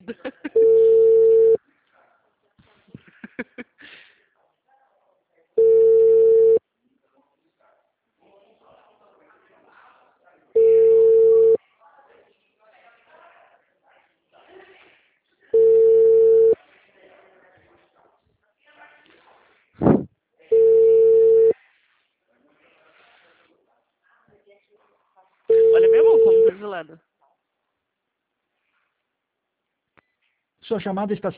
Olha minha mão como tá gelada. Sua chamada está